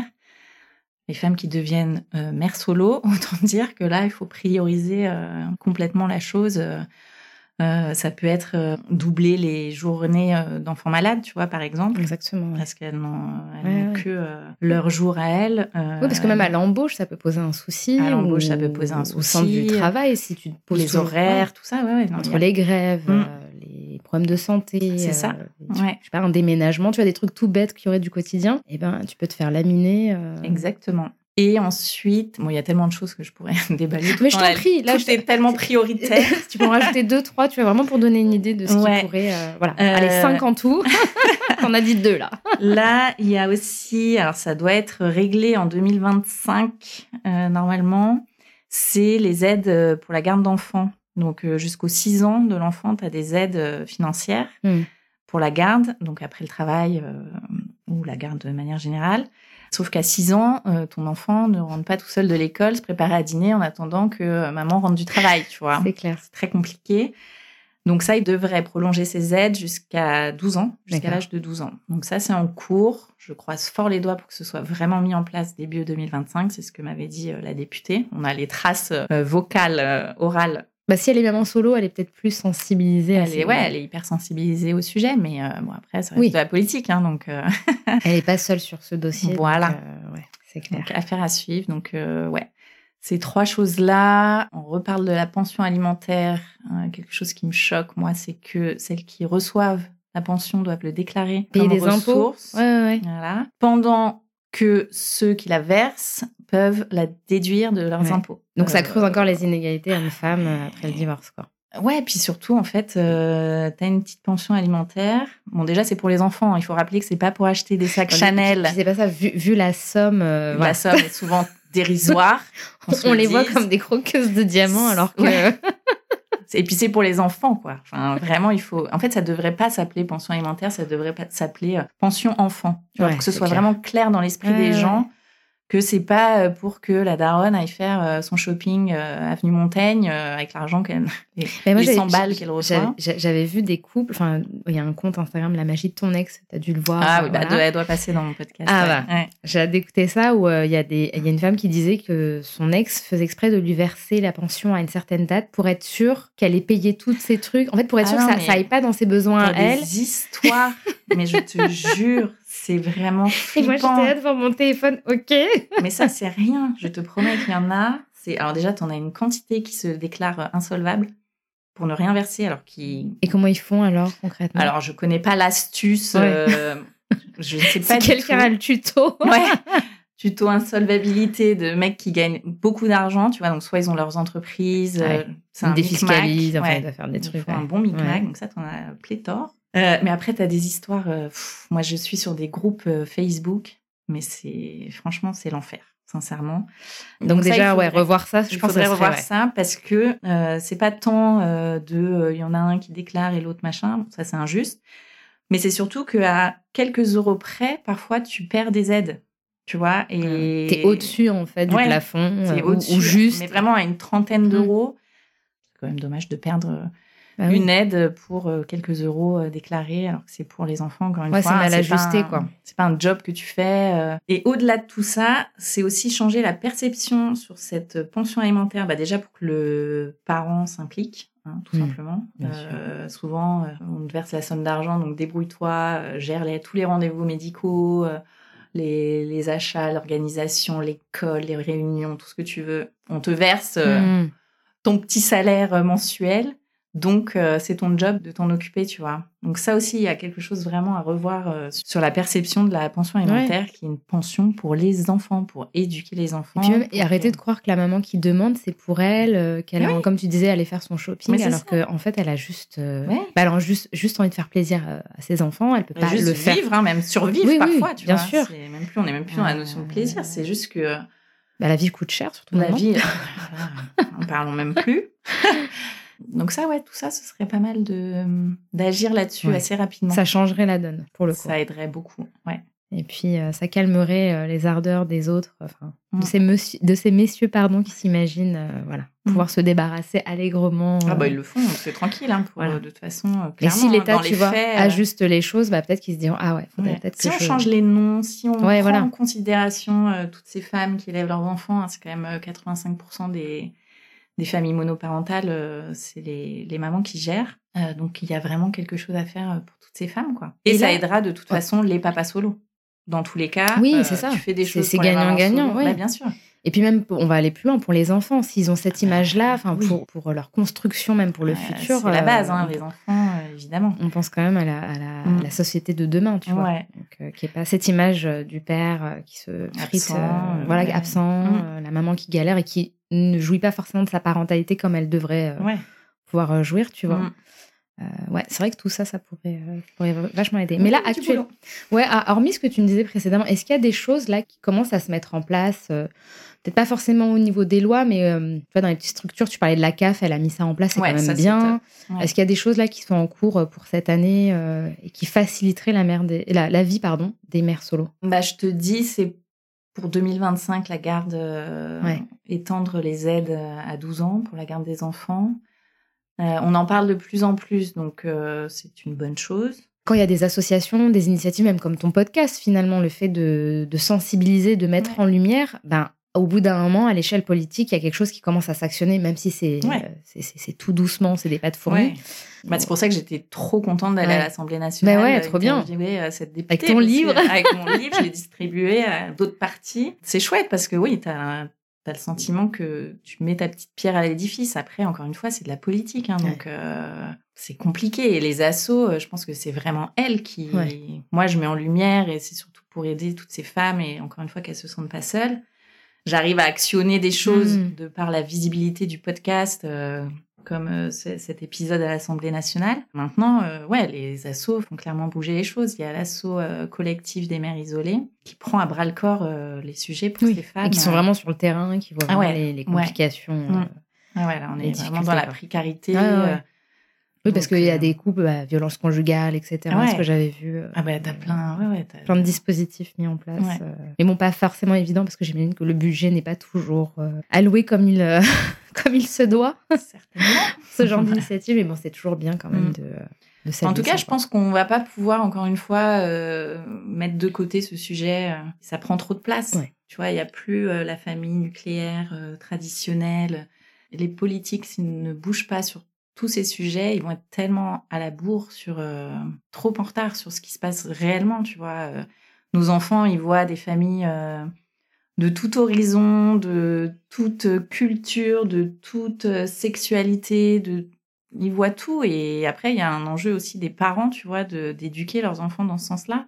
les femmes qui deviennent euh, mères solo. Autant dire que là, il faut prioriser euh, complètement la chose. Euh, euh, ça peut être euh, doubler les journées euh, d'enfants malades, tu vois, par exemple. Exactement. Ouais. Parce qu'elles n'ont, elles ouais, n'ont ouais. que euh, leur jour à elles. Euh, oui, parce que même à l'embauche, ça peut poser un souci. À l'embauche, ou... ça peut poser un souci. Au sein du travail, si tu te poses les horaires, ouais. tout ça, ouais, ouais. Non, entre a... les grèves, mmh. euh, les problèmes de santé. C'est ça. Euh, ouais. Je sais pas, un déménagement, tu vois, des trucs tout bêtes qu'il y aurait du quotidien. Eh ben, tu peux te faire laminer. Euh... Exactement. Et ensuite, bon, il y a tellement de choses que je pourrais déballer. Mais je t'en prie, là, tout est tellement prioritaire. Tu peux en rajouter deux, trois, tu vois, vraiment pour donner une idée de ce ouais. qui pourrait... Euh, voilà, euh... allez, cinq en tout. T'en as dit deux, là. Là, il y a aussi... Alors, ça doit être réglé en deux mille vingt-cinq, euh, normalement. C'est les aides pour la garde d'enfants. Donc, euh, jusqu'aux six ans de l'enfant, tu as des aides euh, financières mm. pour la garde. Donc, après le travail euh, ou la garde de manière générale. Sauf qu'à six ans, euh, ton enfant ne rentre pas tout seul de l'école, se prépare à dîner en attendant que euh, maman rentre du travail, tu vois. C'est clair. C'est très compliqué. Donc ça, il devrait prolonger ses aides jusqu'à douze ans, jusqu'à D'accord. l'âge de douze ans. Donc ça, c'est en cours. Je croise fort les doigts pour que ce soit vraiment mis en place début deux mille vingt-cinq. C'est ce que m'avait dit euh, la députée. On a les traces euh, vocales, euh, orales. Bah, si elle est maman solo, elle est peut-être plus sensibilisée. Elle à est, ces... ouais, elle est hyper sensibilisée au sujet, mais euh, bon, après, ça reste oui. de la politique. Hein, donc, euh... elle n'est pas seule sur ce dossier. Voilà. Donc, euh, ouais, c'est clair. Donc, affaire à suivre. Donc, euh, ouais. Ces trois choses-là, on reparle de la pension alimentaire. Euh, quelque chose qui me choque, moi, c'est que celles qui reçoivent la pension doivent le déclarer payer comme des ressources. impôts. Ouais, ouais. Voilà. Pendant que ceux qui la versent peuvent la déduire de leurs ouais. impôts. Donc, euh, ça creuse encore les inégalités hommes-femmes après le divorce, quoi. Ouais, puis surtout, en fait, euh, t'as une petite pension alimentaire. Bon, déjà, c'est pour les enfants. Il faut rappeler que c'est pas pour acheter des sacs enfin, Chanel. C'est pas ça, vu, vu la somme. Euh, la voilà. somme est souvent dérisoire. On, on les dise. voit comme des croqueuses de diamants, alors que... Ouais. Et puis, c'est pour les enfants, quoi. Enfin, vraiment, il faut... En fait, ça devrait pas s'appeler pension alimentaire, ça devrait pas s'appeler euh, pension enfant. Tu vois, ouais, pour que ce soit clair. Vraiment clair dans l'esprit ouais, des gens. Ouais. Que c'est pas pour que la daronne aille faire son shopping euh, avenue Montaigne euh, avec l'argent qu'elle les, moi, les cent balles qu'elle reçoit. J'avais, j'avais vu des couples, enfin il y a un compte Instagram La Magie de ton ex, t'as dû le voir. Ah oui, voilà. bah, elle doit passer dans mon podcast. Ah ouais. bah, ouais. J'ai hâte d'écouter ça où il euh, y a des il y a une femme qui disait que son ex faisait exprès de lui verser la pension à une certaine date pour être sûre qu'elle ait payé tous ses trucs. En fait, pour être ah sûre non, que ça, ça aille pas dans ses besoins à elle. Des histoires, mais je te jure. C'est vraiment flippant. Et moi, j'étais là devant mon téléphone, ok. Mais ça, c'est rien. Je te promets qu'il y en a. C'est... Alors déjà, tu en as une quantité qui se déclare insolvable pour ne rien verser. Alors qui... Et comment ils font alors, concrètement ? Alors, je connais pas l'astuce. Ouais. Euh... Je ne sais pas si du quelqu'un tout. a le tuto. Ouais. Tuto insolvabilité de mecs qui gagnent beaucoup d'argent. Tu vois, donc soit ils ont leurs entreprises. Ouais. Euh, c'est un défiscalisent, enfin, ouais. ils doivent faire des trucs. Ils font ouais. un bon micmac. Ouais. Donc ça, tu en as pléthore. Euh, mais après, tu as des histoires... Euh, pff, moi, je suis sur des groupes euh, Facebook, mais c'est franchement, c'est l'enfer, sincèrement. Donc, Donc déjà, ça, faudrait, ouais, revoir ça, je il pense faudrait que revoir serait, ouais. ça parce que euh, c'est pas tant euh, de... Il euh, y en a un qui déclare et l'autre machin, ça, c'est injuste. Mais c'est surtout qu'à quelques euros près, parfois, tu perds des aides. Tu vois, et... T'es au-dessus, en fait, du ouais, plafond, t'es ou, au-dessus, ou juste... Mais vraiment à une trentaine d'euros. Mmh. C'est quand même dommage de perdre... Bah oui. une aide pour euh, quelques euros euh, déclarés, alors que c'est pour les enfants, encore une Ouais, fois. c'est mal c'est ajusté, pas un, quoi. C'est pas un job que tu fais. euh. Et au-delà de tout ça, c'est aussi changer la perception sur cette pension alimentaire. Bah, déjà, pour que le parent s'implique, hein, tout Mmh, simplement. bien Euh, souvent, euh, on te verse la somme d'argent, donc débrouille-toi, euh, gère les, tous les rendez-vous médicaux, euh, les, les achats, l'organisation, l'école, les réunions, tout ce que tu veux. On te verse euh, Mmh. ton petit salaire euh, mensuel. Donc, euh, c'est ton job de t'en occuper, tu vois. Donc, ça aussi, il y a quelque chose vraiment à revoir euh, sur la perception de la pension alimentaire, Ouais. qui est une pension pour les enfants, pour éduquer les enfants. Et puis même, et pour arrêter que- de croire que la maman qui demande, c'est pour elle, euh, qu'elle Mais a, oui. comme tu disais, aller faire son shopping, Mais c'est alors ça. qu'en en fait, elle a juste, euh, Ouais. bah, elle a juste, juste envie de faire plaisir euh, à ses enfants. Elle peut pas juste le faire. vivre, hein, même survivre Oui, oui, parfois, tu bien vois. sûr. C'est même plus, on n'est même plus dans la notion de plaisir. C'est juste que euh, Bah, la vie coûte cher, surtout la maintenant. vie, voilà, en parlons même plus. Donc ça, ouais, tout ça, ce serait pas mal de d'agir là-dessus Ouais. assez rapidement. Ça changerait la donne, pour le coup. Ça aiderait beaucoup, ouais. Et puis, euh, ça calmerait euh, les ardeurs des autres, enfin, Mm. de, ces monsieur, de ces messieurs pardon, qui s'imaginent euh, voilà, Mm. pouvoir se débarrasser allègrement. Ah bah euh. ils le font, c'est tranquille, hein, pour, Voilà. euh, de toute façon, euh, Mais si clairement, l'État, dans tu les vois, faits, euh, ajuste les choses, bah, peut-être qu'ils se diront, ah ouais, faudrait ouais. peut-être Si que on je... change les noms, si on Ouais, prend voilà. en considération euh, toutes ces femmes qui élèvent leurs enfants, hein, c'est quand même euh, quatre-vingt-cinq pour cent des, des familles monoparentales, euh, c'est les, les mamans qui gèrent. Euh, donc il y a vraiment quelque chose à faire euh, pour toutes ces femmes, quoi. Et, Et ça là- aidera de toute Ouais. façon les papas solos. Dans tous les cas, Oui, euh, c'est ça. tu fais des C'est- choses c'est pour les mamans gagnant-gagnant, solo. ouais. Bah, bien sûr. Et puis même, on va aller plus loin pour les enfants. S'ils ont cette Ah bah, image-là, enfin oui. pour, pour leur construction, même pour le Euh, futur... c'est la base, euh, hein, on- les enfants, euh, évidemment. On pense quand même à la, à la, Mm. à la société de demain, tu vois. Ouais. Donc, euh, qui est pas cette image euh, du père euh, qui se frite, Absent, euh, euh, voilà, ouais. absent, Mm. euh, la maman qui galère et qui ne jouit pas forcément de sa parentalité comme elle devrait euh, Ouais. pouvoir euh, jouir, tu vois. Mm. Euh, ouais, c'est vrai que tout ça, ça pourrait, euh, pourrait vachement aider. Oui, Mais là, du actuellement, boulot. ouais, ah, hormis ce que tu me disais précédemment, est-ce qu'il y a des choses là qui commencent à se mettre en place euh, peut-être pas forcément au niveau des lois, mais euh, tu vois, dans les petites structures, tu parlais de la C A F, elle a mis ça en place, c'est Ouais, quand même ça, c'est bien. top. Ouais. Est-ce qu'il y a des choses là qui sont en cours euh, pour cette année euh, et qui faciliteraient la, mère des, la, la vie pardon, des mères solo? Bah, je te dis, c'est pour deux mille vingt-cinq, la garde, euh, Ouais. étendre les aides à douze ans pour la garde des enfants. Euh, on en parle de plus en plus, donc euh, c'est une bonne chose. Quand il y a des associations, des initiatives, même comme ton podcast, finalement, le fait de, de sensibiliser, de mettre Ouais. en lumière, ben, au bout d'un moment, à l'échelle politique, il y a quelque chose qui commence à s'actionner, même si c'est Ouais. euh, c'est- c'est- c'est tout doucement, c'est des pas de fourmi. Ouais. Bah, c'est pour ça que j'étais trop contente d'aller Ouais. à l'Assemblée nationale. Bah ouais, euh, trop bien. interviewer, euh, cette députée, Avec ton parce que, livre. euh, avec mon livre, je l'ai distribué à d'autres partis. C'est chouette parce que oui, t'as as le sentiment que tu mets ta petite pierre à l'édifice. Après, encore une fois, c'est de la politique, hein, donc euh, c'est compliqué. Et les assos, euh, je pense que c'est vraiment elles qui... Ouais. Moi, je mets en lumière et c'est surtout pour aider toutes ces femmes et encore une fois qu'elles se sentent pas seules. J'arrive à actionner des choses Mm. de par la visibilité du podcast, euh, comme euh, c- cet épisode à l'Assemblée nationale. Maintenant, euh, ouais, les assos font clairement bouger les choses. Il y a l'asso euh, collectif des mères isolées qui prend à bras le corps euh, les sujets pour Oui. ces femmes. Et qui sont euh, vraiment sur le terrain, qui voient Ah vraiment ouais. les, les Ouais. complications. Mm. euh. Ah ouais, là, on les est vraiment difficultés, dans la quoi. précarité. Ah ouais, ouais. euh, Oui, parce donc, qu'il y a euh, des couples, bah, violences conjugales, et cetera. Ouais. Ce que j'avais vu. euh, Ah bah t'as plein, ouais, ouais, t'as plein de dispositifs mis en place. Ouais. euh. Mais bon, pas forcément évident parce que j'imagine que le budget n'est pas toujours euh, alloué comme il, euh, comme il se doit, certainement. ce genre d'initiative. Mais bon, c'est toujours bien quand même Mm. de, de saluer En tout cas, ça, je quoi. pense qu'on va pas pouvoir, encore une fois, euh, mettre de côté ce sujet. euh, Ça prend trop de place. Ouais. Tu vois, il y a plus euh, la famille nucléaire euh, traditionnelle. Les politiques, s'ils ne bougent pas sur tous ces sujets, ils vont être tellement à la bourre, sur euh, trop en retard sur ce qui se passe réellement. Tu vois, Euh, nos enfants, ils voient des familles euh, de tout horizon, de toute culture, de toute euh, sexualité, de ils voient tout. Et après, il y a un enjeu aussi des parents, tu vois, de d'éduquer leurs enfants dans ce sens-là,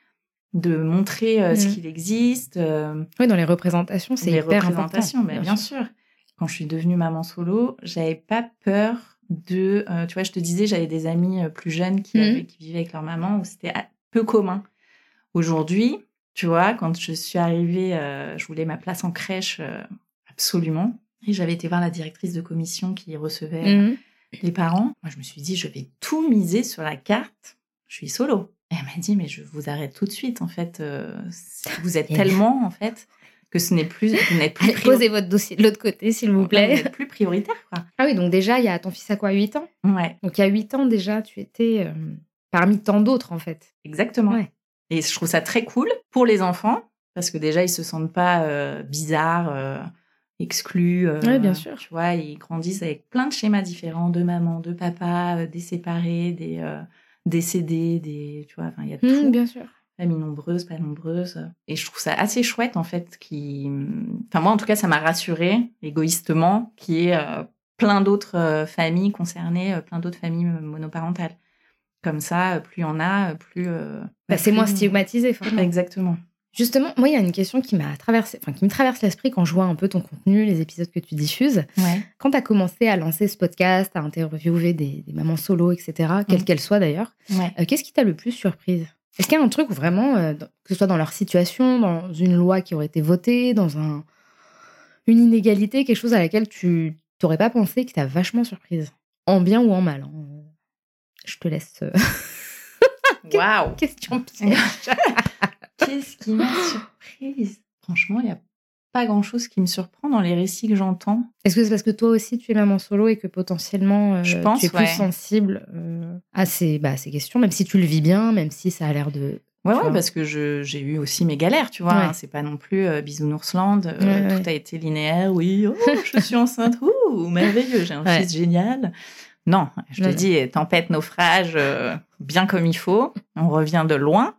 de montrer euh, ce Mm. qu'il existe, euh, Oui, dans les représentations, c'est les hyper représentations. important. Mais bien sûr. Quand je suis devenue maman solo, j'avais pas peur de... euh, tu vois, je te disais, j'avais des amis euh, plus jeunes qui, Mhm. avaient, qui vivaient avec leur maman, où c'était ah, peu commun. Aujourd'hui, tu vois, quand je suis arrivée, euh, je voulais ma place en crèche euh, absolument. Et j'avais été voir la directrice de commission qui recevait euh, Mhm. les parents. Moi, je me suis dit, je vais tout miser sur la carte. Je suis solo. Et elle m'a dit, mais je vous arrête tout de suite, en fait. Euh, vous êtes Et- tellement, en fait, que ce n'est plus, vous n'êtes plus Allez, priori- posez votre dossier de l'autre côté, s'il vous vous plaît. n'êtes plus prioritaire, quoi. Ah oui, donc déjà, il y a ton fils à quoi, huit ans? Ouais, Donc il y a huit ans déjà, tu étais euh, parmi tant d'autres, en fait. exactement. Ouais. Et je trouve ça très cool pour les enfants, parce que déjà, ils se sentent pas euh, bizarres, euh, exclus. euh, Ouais, bien sûr. Tu vois, ils grandissent avec plein de schémas différents, de maman, de papa, euh, des séparés, des euh, décédés, des, tu vois, enfin, il y a Mmh, tout. bien sûr. Famille nombreuse, pas nombreuse. Et je trouve ça assez chouette, en fait, qui... Enfin, moi, en tout cas, ça m'a rassurée, égoïstement, qu'il y ait euh, plein d'autres euh, familles concernées, euh, plein d'autres familles euh, monoparentales. Comme ça, euh, plus il y en a, euh, plus... euh, Bah, c'est plus- moins stigmatisé, forcément. Exactement. Justement, moi, il y a une question qui m'a traversé, enfin, qui me traverse l'esprit quand je vois un peu ton contenu, les épisodes que tu diffuses. Ouais. Quand tu as commencé à lancer ce podcast, à interviewer des, des mamans solo, et cetera, quelles Mhm. qu'elles soient d'ailleurs, Ouais. euh, qu'est-ce qui t'a le plus surprise? Est-ce qu'il y a un truc où vraiment, euh, dans- que ce soit dans leur situation, dans une loi qui aurait été votée, dans un, une inégalité, quelque chose à laquelle tu t'aurais pas pensé, qui t'a vachement surprise? En bien ou en mal, hein. Je te laisse. euh, Waouh. Question piège. Qu'est-ce qui m'a surprise? Franchement, il n'y a pas grand-chose qui me surprend dans les récits que j'entends. Est-ce que c'est parce que toi aussi tu es maman solo et que potentiellement euh, Je pense, tu es plus ouais. sensible euh, à, ces, bah, à ces questions, même si tu le vis bien, même si ça a l'air de. Ouais, tu ouais, vois. parce que je, j'ai eu aussi mes galères, tu vois. Ouais. Hein, c'est pas non plus euh, Bisounoursland. euh, Ouais, tout ouais. a été linéaire. Oui, oh, je suis enceinte. Ouh, merveilleux, j'ai un Ouais. fils génial. Non, je te Non, dis, tempête, naufrage, euh, bien comme il faut. On revient de loin.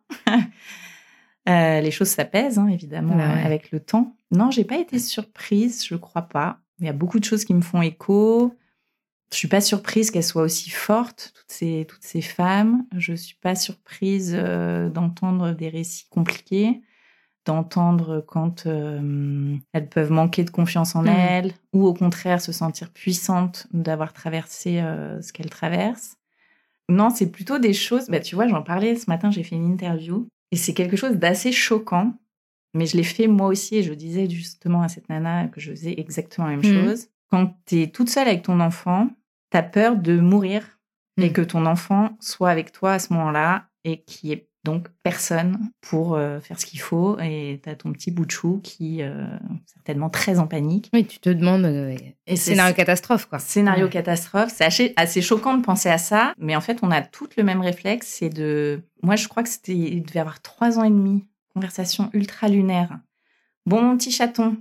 Euh, les choses s'apaisent, hein, évidemment, Bah ouais. euh, avec le temps. Non, j'ai pas été surprise, je crois pas. Il y a beaucoup de choses qui me font écho. Je suis pas surprise qu'elles soient aussi fortes, toutes ces, toutes ces femmes. Je suis pas surprise euh, d'entendre des récits compliqués, d'entendre quand euh, elles peuvent manquer de confiance en Mmh. elles, ou au contraire se sentir puissantes d'avoir traversé euh, ce qu'elles traversent. Non, c'est plutôt des choses... Bah, tu vois, j'en parlais ce matin, j'ai fait une interview, et c'est quelque chose d'assez choquant, mais je l'ai fait moi aussi, et je disais justement à cette nana que je faisais exactement la même Mhm. chose. Quand t'es toute seule avec ton enfant, t'as peur de mourir, et Mhm. que ton enfant soit avec toi à ce moment-là, et qu'il n'y ait donc personne pour euh, faire ce qu'il faut, et t'as ton petit bout de chou qui euh, certainement très en panique. Oui, tu te demandes. euh, Et c'est- scénario catastrophe, quoi. Scénario Ouais. catastrophe, c'est assez, assez choquant de penser à ça, mais en fait, on a tout le même réflexe, c'est de... Moi, je crois que c'était... Il devait avoir trois ans et demi, conversation ultra lunaire. Bon, mon petit chaton,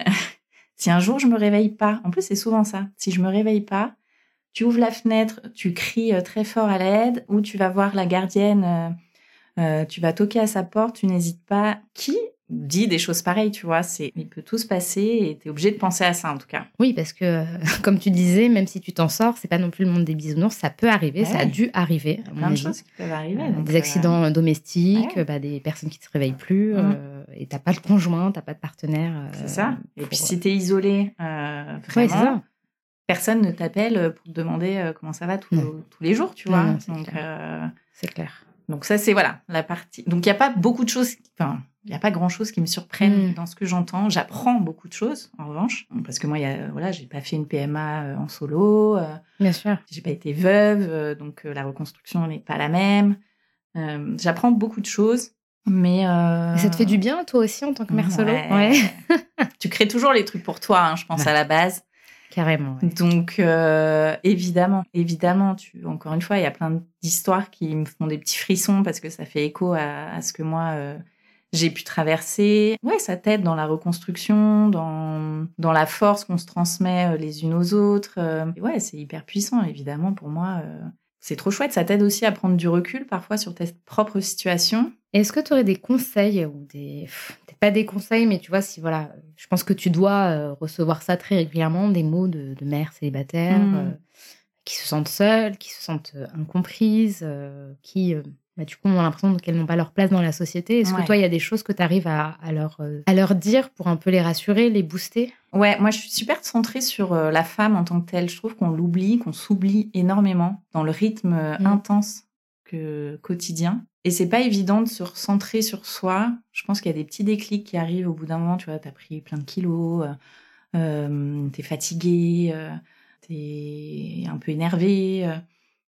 si un jour je me réveille pas, en plus, c'est souvent ça, si je me réveille pas, tu ouvres la fenêtre, tu cries euh, très fort à l'aide, ou tu vas voir la gardienne, euh, euh, tu vas toquer à sa porte, tu n'hésites pas. Qui dit des choses pareilles, tu vois? C'est... Il peut tout se passer et t'es obligé de penser à ça, en tout cas. Oui, parce que, euh, comme tu disais, même si tu t'en sors, c'est pas non plus le monde des bisounours, ça peut arriver, Ouais. ça a dû arriver, à mon Plein de avis. choses qui peuvent arriver. Euh, donc, des euh, accidents domestiques, ouais. bah, des personnes qui ne se réveillent plus, Mhm. euh, et t'as pas de conjoint, t'as pas de partenaire. euh, C'est ça. Et pour- puis si t'es isolé, euh, Ouais, vraiment, c'est ça. personne ne t'appelle pour te demander euh, comment ça va tous, Non. tous les jours, tu Non, vois. non, c'est donc, clair. euh, C'est clair. donc ça, c'est voilà la partie. Donc il y a pas beaucoup de choses. Enfin, il y a pas grand chose qui me surprennent Mm. dans ce que j'entends. J'apprends beaucoup de choses, en revanche, parce que moi, il y a, voilà, j'ai pas fait une P M A euh, en solo. Euh, Bien sûr. j'ai pas été veuve, euh, donc euh, la reconstruction n'est pas la même. Euh, j'apprends beaucoup de choses, mais euh, Et ça te fait du bien, toi aussi, en tant que mère solo? ouais. Tu crées toujours les trucs pour toi, hein, je pense, Ouais. à la base. Carrément. Ouais. Donc, euh, évidemment, évidemment, tu, encore une fois, il y a plein d'histoires qui me font des petits frissons parce que ça fait écho à, à ce que moi, euh, j'ai pu traverser. Ouais, ça t'aide dans la reconstruction, dans, dans la force qu'on se transmet euh, les unes aux autres. Euh, et ouais, c'est hyper puissant, évidemment, pour moi. Euh, c'est trop chouette. Ça t'aide aussi à prendre du recul, parfois, sur tes propres situations. Est-ce que tu aurais des conseils ou des... pff, peut-être pas des conseils, mais tu vois, si voilà, je pense que tu dois euh, recevoir ça très régulièrement, des mots de, de mères célibataires Mm. euh, qui se sentent seules, qui se sentent euh, incomprises, euh, qui, euh, bah, du coup, ont l'impression qu'elles n'ont pas leur place dans la société. Est-ce Ouais. que toi, il y a des choses que tu arrives à, à, leur, euh, à leur dire pour un peu les rassurer, les booster? Ouais, moi je suis super centrée sur euh, la femme en tant que telle. Je trouve qu'on l'oublie, qu'on s'oublie énormément dans le rythme euh, Mm. intense que quotidien. Et c'est pas évident de se recentrer sur soi. Je pense qu'il y a des petits déclics qui arrivent au bout d'un moment. Tu vois, t'as pris plein de kilos, euh, euh, t'es fatiguée, euh, t'es un peu énervée. Euh,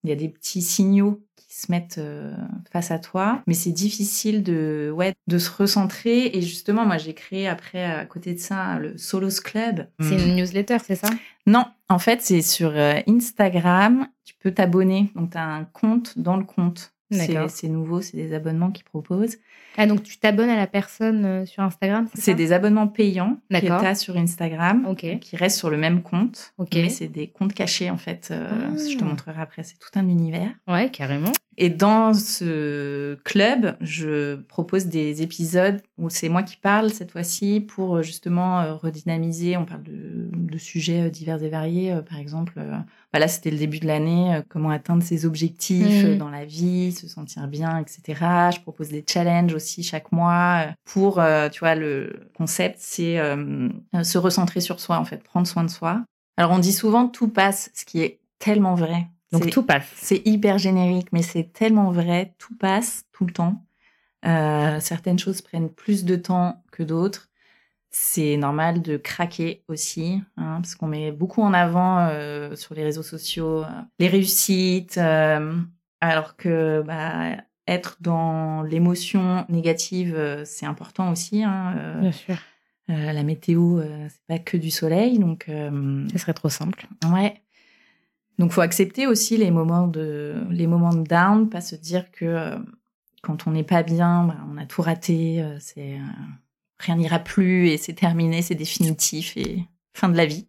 Il y a des petits signaux qui se mettent euh, face à toi, mais c'est difficile de, ouais, de se recentrer. Et justement, moi, j'ai créé après, à côté de ça, le Solos Club. C'est une newsletter, c'est ça? Non, en fait, c'est sur euh, Instagram. Tu peux t'abonner. Donc, tu as un compte dans le compte. C'est, c'est nouveau, c'est des abonnements qu'ils proposent. Ah, donc tu t'abonnes à la personne euh, sur Instagram, c'est, c'est ça? des abonnements payants D'accord. que tu as sur Instagram, okay. qui restent sur le même compte. Okay. Mais c'est des comptes cachés, en fait. Euh, ah. Je te montrerai après, c'est tout un univers. Ouais, carrément. Et dans ce club, je propose des épisodes où c'est moi qui parle cette fois-ci pour justement redynamiser. On parle de, de sujets divers et variés. Par exemple, bah là, c'était le début de l'année, comment atteindre ses objectifs mmh. dans la vie, se sentir bien, et cetera. Je propose des challenges aussi chaque mois pour, tu vois, le concept, c'est euh, se recentrer sur soi, en fait, prendre soin de soi. Alors, on dit souvent tout passe, ce qui est tellement vrai. Donc c'est, tout passe. C'est hyper générique, mais c'est tellement vrai. Tout passe tout le temps. Euh, certaines choses prennent plus de temps que d'autres. C'est normal de craquer aussi, hein, parce qu'on met beaucoup en avant euh, sur les réseaux sociaux euh, les réussites, euh, alors que bah, être dans l'émotion négative, euh, c'est important aussi. Hein, euh, Bien sûr. Euh, la météo, euh, c'est pas que du soleil, donc. Euh, Ce serait trop simple. Ouais. Donc, faut accepter aussi les moments de, les moments de down, pas se dire que euh, quand on n'est pas bien, bah, on a tout raté, euh, c'est, euh, rien n'ira plus et c'est terminé, c'est définitif et fin de la vie.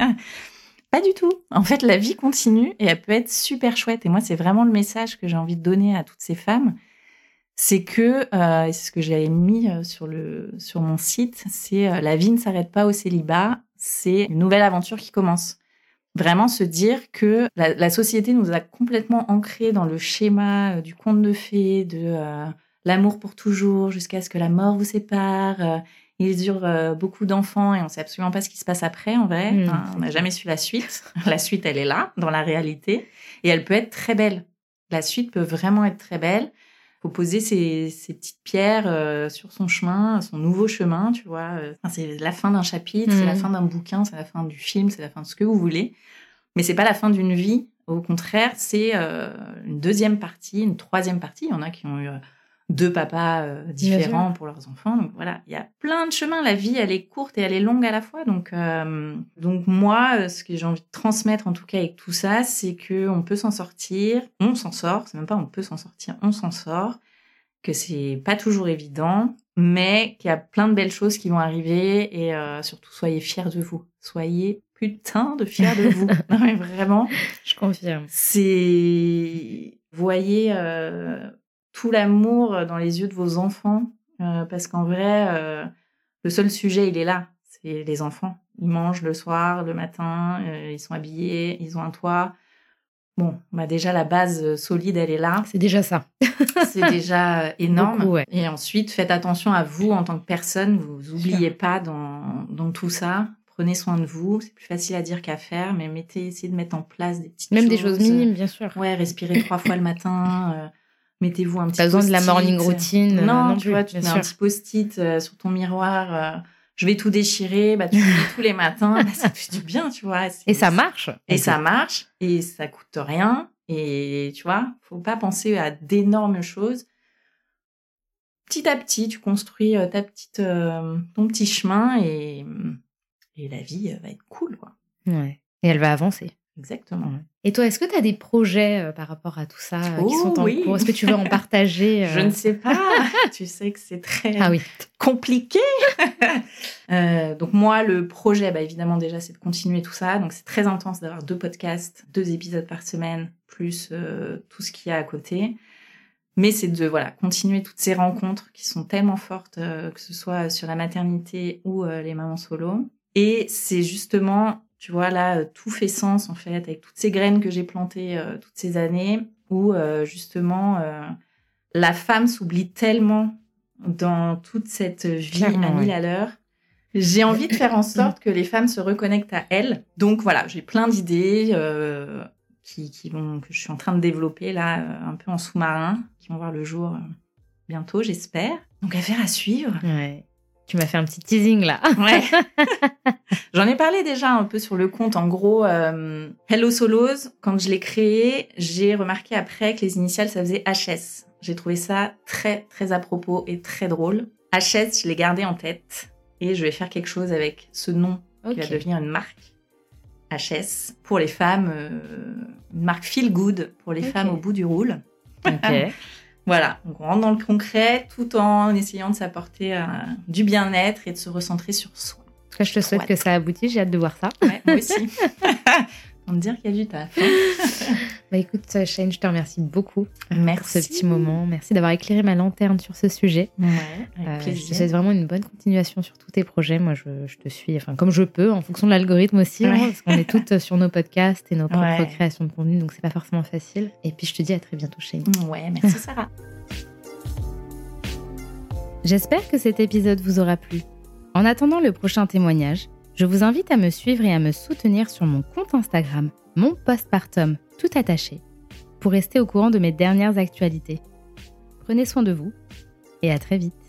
Pas du tout. En fait, la vie continue et elle peut être super chouette. Et moi, c'est vraiment le message que j'ai envie de donner à toutes ces femmes. C'est que, euh, et c'est ce que j'avais mis sur, le, sur mon site, c'est euh, la vie ne s'arrête pas au célibat, c'est une nouvelle aventure qui commence. Vraiment se dire que la, la société nous a complètement ancrés dans le schéma euh, du conte de fées, de euh, l'amour pour toujours jusqu'à ce que la mort vous sépare. Euh, ils eurent euh, beaucoup d'enfants et on sait absolument pas ce qui se passe après, en vrai. Mmh, hein, on n'a jamais su la suite. La suite, elle est là, dans la réalité. Et elle peut être très belle. La suite peut vraiment être très belle. Faut poser ses, ses petites pierres euh, sur son chemin, son nouveau chemin, tu vois. Enfin, c'est la fin d'un chapitre, mmh. c'est la fin d'un bouquin, c'est la fin du film, c'est la fin de ce que vous voulez. Mais c'est pas la fin d'une vie. Au contraire, c'est euh, une deuxième partie, une troisième partie. Il y en a qui ont eu euh, deux papas euh, différents pour leurs enfants. Donc voilà, il y a plein de chemins. La vie, elle est courte et elle est longue à la fois. Donc, euh, donc moi, ce que j'ai envie de transmettre, en tout cas avec tout ça, c'est qu'on peut s'en sortir. On s'en sort. C'est même pas on peut s'en sortir, on s'en sort. Que c'est pas toujours évident, mais qu'il y a plein de belles choses qui vont arriver. Et euh, surtout, soyez fiers de vous. Soyez putain de fiers de vous. Non mais vraiment. Je confirme. C'est... Voyez... Euh... tout l'amour dans les yeux de vos enfants, euh, parce qu'en vrai, euh, le seul sujet, il est là, c'est les enfants. Ils mangent le soir, le matin, euh, ils sont habillés, ils ont un toit. Bon, bah déjà, la base solide, elle est là. C'est déjà ça. C'est déjà énorme. Beaucoup, ouais. Et ensuite, faites attention à vous en tant que personne. Vous n'oubliez pas dans, dans tout ça. Prenez soin de vous. C'est plus facile à dire qu'à faire, mais mettez, essayez de mettre en place des petites Même choses. Même des choses minimes, bien sûr. Ouais, respirez trois fois le matin. Euh, Mettez-vous un petit pas besoin post-it. de la morning routine. Non, euh, non tu plus, vois, tu te mets sûr. un petit post-it euh, sur ton miroir. Euh, je vais tout déchirer. Bah, tu le mets tous les matins. Bah, ça te fait du bien, tu vois. C'est, et ça marche. Et ça marche. Et ça coûte rien. Et tu vois, faut pas penser à d'énormes choses. Petit à petit, tu construis euh, ta petite, euh, ton petit chemin et, et la vie euh, va être cool, quoi. Ouais. Et elle va avancer. Exactement. Ouais. Et toi, est-ce que tu as des projets euh, par rapport à tout ça euh, oh, qui sont en oui. cours? Est-ce que tu veux en partager euh... Je ne sais pas. Tu sais que c'est très ah, oui. compliqué. euh, donc moi, le projet, bah, évidemment, déjà, c'est de continuer tout ça. Donc c'est très intense d'avoir deux podcasts, deux épisodes par semaine, plus euh, tout ce qu'il y a à côté. Mais c'est de voilà continuer toutes ces rencontres qui sont tellement fortes, euh, que ce soit sur la maternité ou euh, les mamans solo. Et c'est justement... Tu vois, là, tout fait sens, en fait, avec toutes ces graines que j'ai plantées euh, toutes ces années, où, euh, justement, euh, la femme s'oublie tellement dans toute cette vie Clairement, à mille oui. à l'heure. J'ai envie de faire en sorte que les femmes se reconnectent à elles. Donc, voilà, j'ai plein d'idées euh, qui, qui vont, que je suis en train de développer, là, euh, un peu en sous-marin, qui vont voir le jour euh, bientôt, j'espère. Donc, affaire à suivre. Ouais. Tu m'as fait un petit teasing là. Ouais. J'en ai parlé déjà un peu sur le compte. En gros, euh, Hello Solos, quand je l'ai créé, j'ai remarqué après que les initiales, ça faisait H S. J'ai trouvé ça très, très à propos et très drôle. H S, je l'ai gardé en tête et je vais faire quelque chose avec ce nom Okay. qui va devenir une marque. H S, pour les femmes, euh, une marque feel good pour les okay. femmes au bout du roule. Ok. Voilà, donc on rentre dans le concret tout en essayant de s'apporter euh, du bien-être et de se recentrer sur soi. En tout cas, je te souhaite ouais. que ça aboutisse, j'ai hâte de voir ça. Ouais, moi aussi. On me dire qu'il y a du taf. Bah écoute, Shane, je te remercie beaucoup Merci. pour ce petit moment. Merci d'avoir éclairé ma lanterne sur ce sujet. Ouais, avec euh, plaisir. Je te souhaite vraiment une bonne continuation sur tous tes projets. Moi, je, je te suis, enfin comme je peux, en fonction de l'algorithme aussi, ouais. hein, parce qu'on est toutes sur nos podcasts et nos propres ouais. créations de contenu, donc c'est pas forcément facile. Et puis je te dis à très bientôt, Shane. Ouais, merci Sarah. J'espère que cet épisode vous aura plu. En attendant le prochain témoignage, je vous invite à me suivre et à me soutenir sur mon compte Instagram, mon postpartum, tout attaché, pour rester au courant de mes dernières actualités. Prenez soin de vous et à très vite.